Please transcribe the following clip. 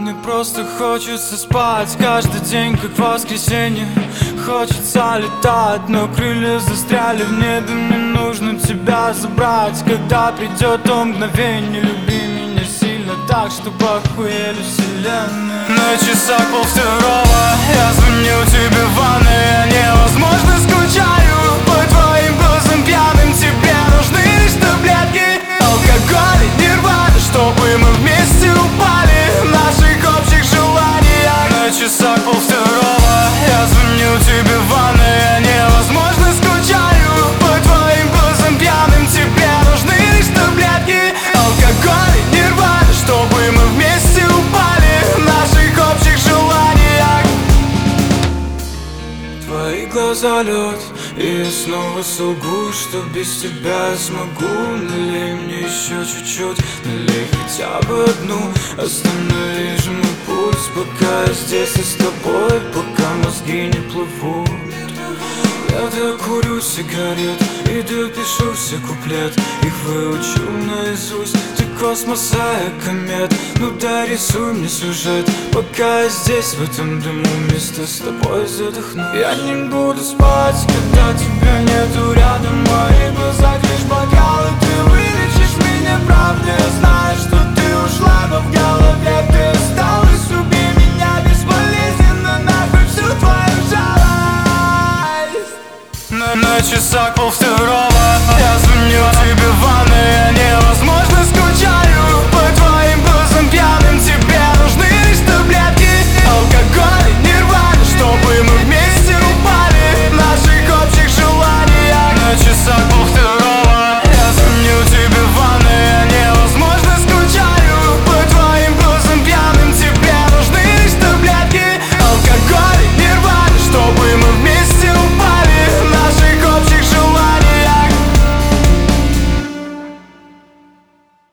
Мне просто хочется спать каждый день, как воскресенье. Хочется летать, но крылья застряли в небе. Мне нужно тебя забрать, когда придет то мгновение. Люби меня сильно так, чтобы охуели вселенная. На часах 1:30, я звоню тебе в ванной. Я невозможно скучаю по твоим глазам пьяным. Тебе нужны лишь таблетки, алкоголь и нирвана, чтобы мы вместе упали в наших общих желаниях. На часах 1:30, я звоню тебе в ванной. Я невозможно скучаю по твоим глазам пьяным. Тебе нужны лишь таблетки, алкоголь и нирвана, чтобы мы вместе упали в наших общих желаниях. Твои глаза лед, и я снова солгу, что без тебя я смогу. Налей мне еще чуть-чуть, налей хотя бы одну. Останови же мой пульс, пока я здесь и с тобой, пока мозги не плывут. Я докурю сигарет и допишу все куплет. Их выучу наизусть. Ты космоса, я комет. Ну да, рисуй мне сюжет. Пока я здесь, в этом дыму, вместе с тобой задохну. Я не буду спать, когда тебя нету рядом. Мои